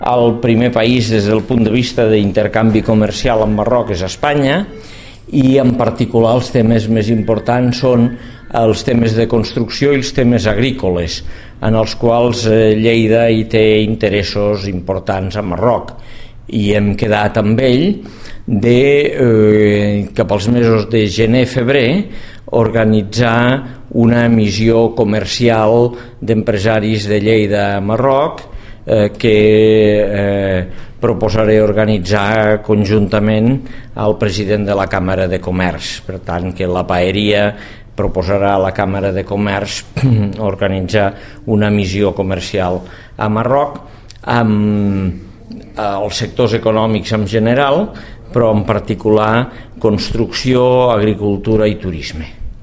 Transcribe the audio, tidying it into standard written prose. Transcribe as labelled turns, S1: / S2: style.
S1: El primer país des del punt de vista d'intercanvi comercial amb Marroc és Espanya, i en particular els temes més importants són els temes de construcció i els temes agrícoles, en els quals Lleida hi té interessos importants a Marroc, i hem quedat amb ell cap als mesos de gener-febrer organitzar una missió comercial d'empresaris de Lleida a Marroc que proposaré organitzar conjuntament al president de la Càmera de Comerç. Per tant, que la Paeria proposarà a la Càmera de Comerç organitzar una missió comercial a Marroc amb els sectors econòmics en general, però en particular construcció, agricultura i turisme.